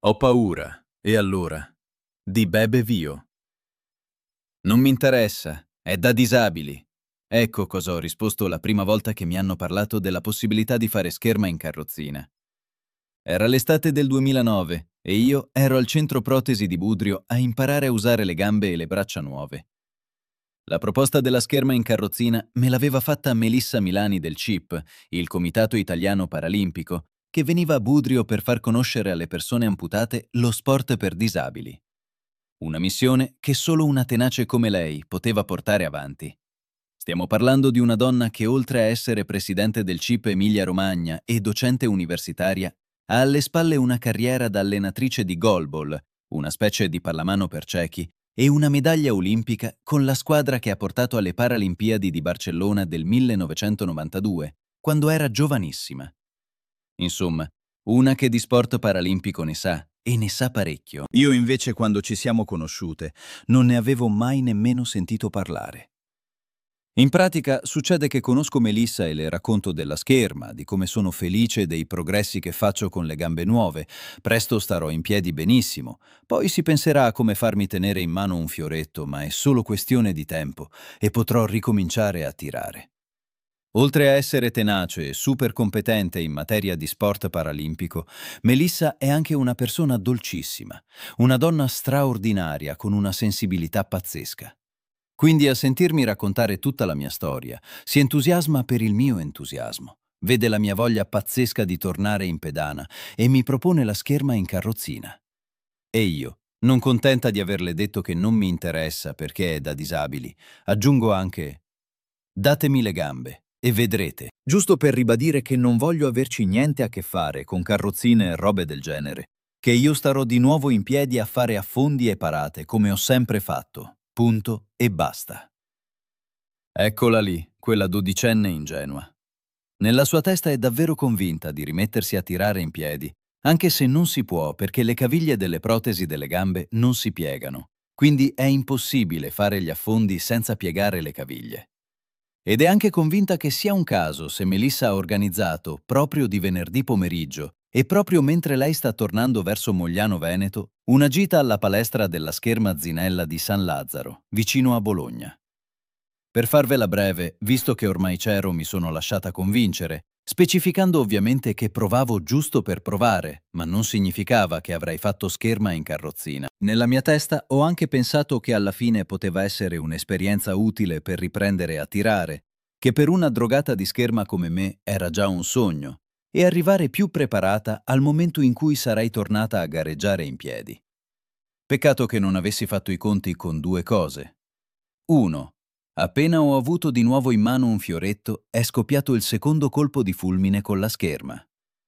Ho paura. E allora? Di Bebe Vio. Non mi interessa, è da disabili. Ecco cosa ho risposto la prima volta che mi hanno parlato della possibilità di fare scherma in carrozzina. Era l'estate del 2009 e io ero al centro protesi di Budrio a imparare a usare le gambe e le braccia nuove. La proposta della scherma in carrozzina me l'aveva fatta Melissa Milani del CIP, il Comitato Italiano Paralimpico, che veniva a Budrio per far conoscere alle persone amputate lo sport per disabili. Una missione che solo una tenace come lei poteva portare avanti. Stiamo parlando di una donna che, oltre a essere presidente del CIP Emilia-Romagna e docente universitaria, ha alle spalle una carriera da allenatrice di goalball, una specie di pallamano per ciechi, e una medaglia olimpica con la squadra che ha portato alle Paralimpiadi di Barcellona del 1992, quando era giovanissima. Insomma, una che di sport paralimpico ne sa, e ne sa parecchio. Io invece, quando ci siamo conosciute, non ne avevo mai nemmeno sentito parlare. In pratica succede che conosco Melissa e le racconto della scherma, di come sono felice dei progressi che faccio con le gambe nuove. Presto starò in piedi benissimo. Poi si penserà a come farmi tenere in mano un fioretto, ma è solo questione di tempo e potrò ricominciare a tirare. Oltre a essere tenace e super competente in materia di sport paralimpico, Melissa è anche una persona dolcissima, una donna straordinaria con una sensibilità pazzesca. Quindi, a sentirmi raccontare tutta la mia storia, si entusiasma per il mio entusiasmo, vede la mia voglia pazzesca di tornare in pedana e mi propone la scherma in carrozzina. E io, non contenta di averle detto che non mi interessa perché è da disabili, aggiungo anche: datemi le gambe e vedrete, giusto per ribadire che non voglio averci niente a che fare con carrozzine e robe del genere, che io starò di nuovo in piedi a fare affondi e parate come ho sempre fatto. Punto e basta. Eccola lì, quella dodicenne ingenua. Nella sua testa è davvero convinta di rimettersi a tirare in piedi, anche se non si può perché le caviglie delle protesi delle gambe non si piegano, quindi è impossibile fare gli affondi senza piegare le caviglie. Ed è anche convinta che sia un caso se Melissa ha organizzato, proprio di venerdì pomeriggio, e proprio mentre lei sta tornando verso Mogliano Veneto, una gita alla palestra della Scherma Zinella di San Lazzaro, vicino a Bologna. Per farvela breve, visto che ormai c'ero, mi sono lasciata convincere, specificando ovviamente che provavo giusto per provare, ma non significava che avrei fatto scherma in carrozzina. Nella mia testa ho anche pensato che alla fine poteva essere un'esperienza utile per riprendere a tirare, che per una drogata di scherma come me era già un sogno, e arrivare più preparata al momento in cui sarei tornata a gareggiare in piedi. Peccato che non avessi fatto i conti con due cose. 1. Appena ho avuto di nuovo in mano un fioretto, è scoppiato il secondo colpo di fulmine con la scherma.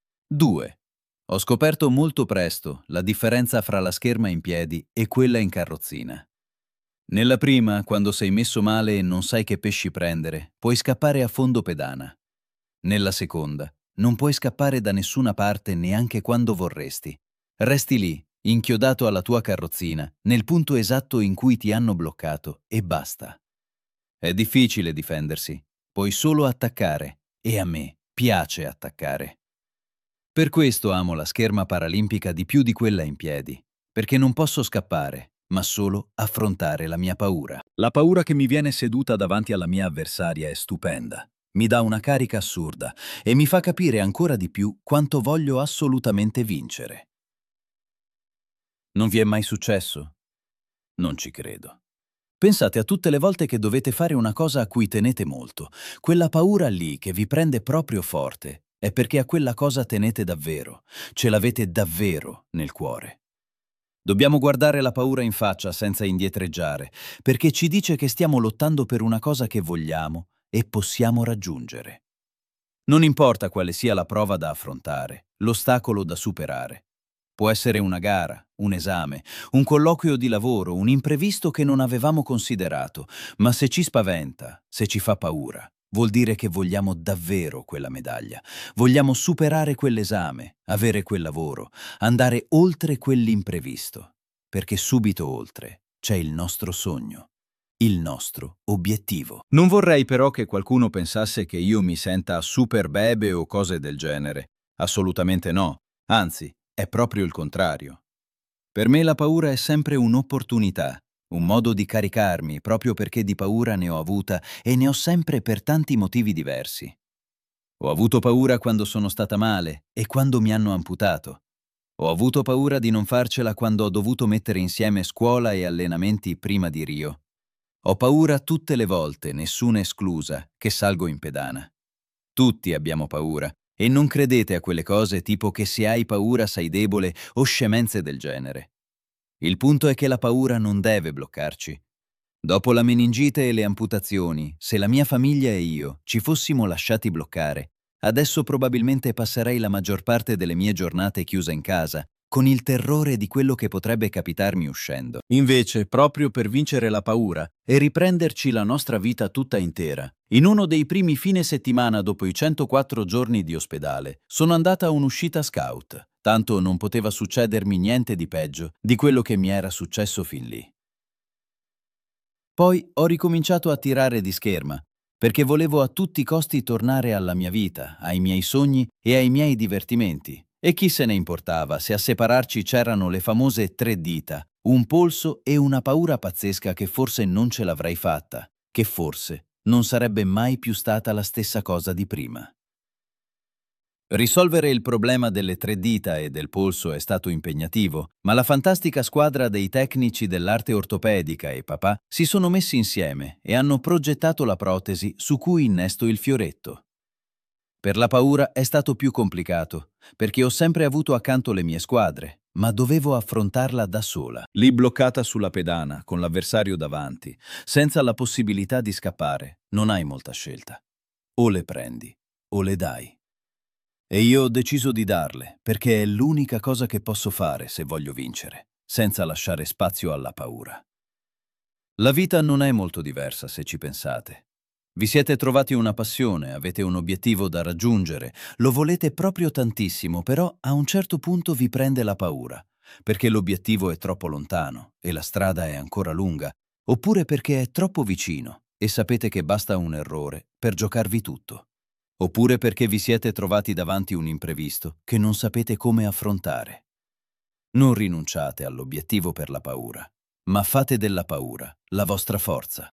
2. Ho scoperto molto presto la differenza fra la scherma in piedi e quella in carrozzina. Nella prima, quando sei messo male e non sai che pesci prendere, puoi scappare a fondo pedana. Nella seconda, non puoi scappare da nessuna parte neanche quando vorresti. Resti lì, inchiodato alla tua carrozzina, nel punto esatto in cui ti hanno bloccato, e basta. È difficile difendersi, puoi solo attaccare, e a me piace attaccare. Per questo amo la scherma paralimpica di più di quella in piedi, perché non posso scappare, ma solo affrontare la mia paura. La paura che mi viene seduta davanti alla mia avversaria è stupenda. Mi dà una carica assurda e mi fa capire ancora di più quanto voglio assolutamente vincere. Non vi è mai successo? Non ci credo. Pensate a tutte le volte che dovete fare una cosa a cui tenete molto. Quella paura lì che vi prende proprio forte è perché a quella cosa tenete davvero, ce l'avete davvero nel cuore. Dobbiamo guardare la paura in faccia senza indietreggiare, perché ci dice che stiamo lottando per una cosa che vogliamo e possiamo raggiungere. Non importa quale sia la prova da affrontare, l'ostacolo da superare. Può essere una gara, un esame, un colloquio di lavoro, un imprevisto che non avevamo considerato, ma se ci spaventa, se ci fa paura, vuol dire che vogliamo davvero quella medaglia. Vogliamo superare quell'esame, avere quel lavoro, andare oltre quell'imprevisto, perché subito oltre c'è il nostro sogno, il nostro obiettivo. Non vorrei però che qualcuno pensasse che io mi senta super bebe o cose del genere. Assolutamente no. Anzi, è proprio il contrario. Per me la paura è sempre un'opportunità, un modo di caricarmi, proprio perché di paura ne ho avuta e ne ho sempre per tanti motivi diversi. Ho avuto paura quando sono stata male e quando mi hanno amputato. Ho avuto paura di non farcela quando ho dovuto mettere insieme scuola e allenamenti prima di Rio. Ho paura tutte le volte, nessuna esclusa, che salgo in pedana. Tutti abbiamo paura e non credete a quelle cose tipo che se hai paura sei debole o scemenze del genere. Il punto è che la paura non deve bloccarci. Dopo la meningite e le amputazioni, se la mia famiglia e io ci fossimo lasciati bloccare, adesso probabilmente passerei la maggior parte delle mie giornate chiusa in casa, con il terrore di quello che potrebbe capitarmi uscendo. Invece, proprio per vincere la paura e riprenderci la nostra vita tutta intera, in uno dei primi fine settimana dopo i 104 giorni di ospedale, sono andata a un'uscita scout, tanto non poteva succedermi niente di peggio di quello che mi era successo fin lì. Poi ho ricominciato a tirare di scherma, perché volevo a tutti i costi tornare alla mia vita, ai miei sogni e ai miei divertimenti. E chi se ne importava se a separarci c'erano le famose 3 dita, un polso e una paura pazzesca che forse non ce l'avrei fatta, che forse non sarebbe mai più stata la stessa cosa di prima. Risolvere il problema delle 3 dita e del polso è stato impegnativo, ma la fantastica squadra dei tecnici dell'arte ortopedica e papà si sono messi insieme e hanno progettato la protesi su cui innesto il fioretto. Per la paura è stato più complicato, perché ho sempre avuto accanto le mie squadre, ma dovevo affrontarla da sola, lì bloccata sulla pedana, con l'avversario davanti, senza la possibilità di scappare. Non hai molta scelta. O le prendi, o le dai. E io ho deciso di darle, perché è l'unica cosa che posso fare se voglio vincere, senza lasciare spazio alla paura. La vita non è molto diversa se ci pensate. Vi siete trovati una passione, avete un obiettivo da raggiungere, lo volete proprio tantissimo, però a un certo punto vi prende la paura, perché l'obiettivo è troppo lontano e la strada è ancora lunga, oppure perché è troppo vicino e sapete che basta un errore per giocarvi tutto. Oppure perché vi siete trovati davanti un imprevisto che non sapete come affrontare. Non rinunciate all'obiettivo per la paura, ma fate della paura la vostra forza.